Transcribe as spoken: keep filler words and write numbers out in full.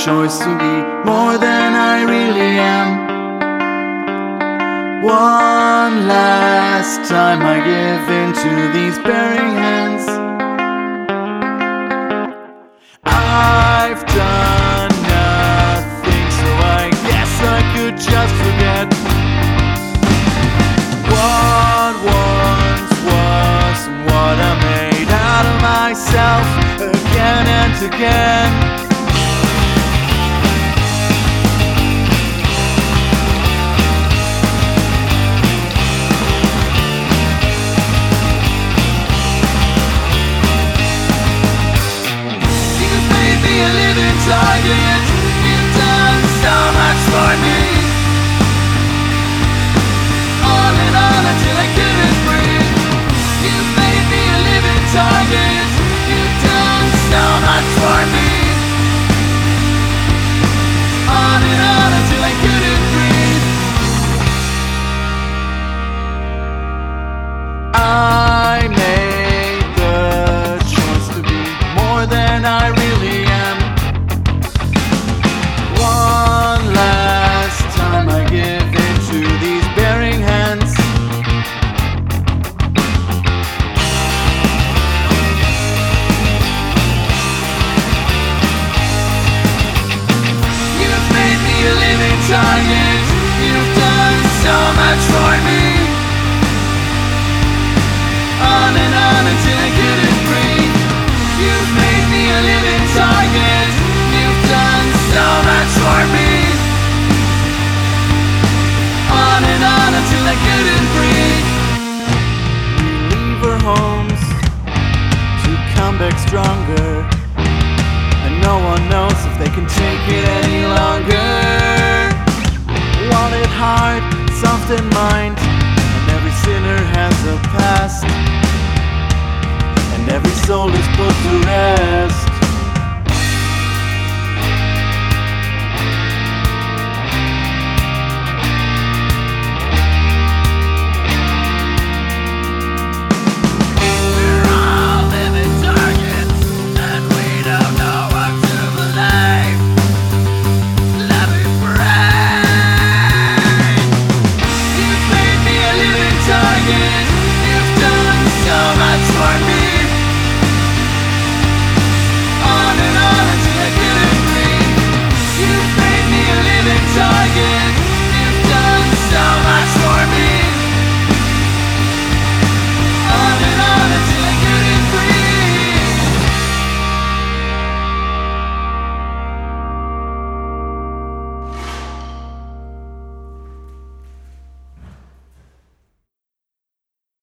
choice to be more than I really am. One last time I give in to these bearing hands. I've done nothing, so I guess I could just forget what once was and what I made out of myself again and again. Target, you've done so much for me. On and on until I couldn't breathe. You've made me a living target. You've done so much for me. On and on until I couldn't breathe. I made the choice to be more than I really am. Target, you've done so much for me. On and on until I couldn't breathe. You've made me a living target. You've done so much for me. On and on until I couldn't breathe. We leave our homes to come back stronger, and no one knows if they can take it any longer. Want it hard, soft in mind, and every sinner has a past, and every soul is put to rest.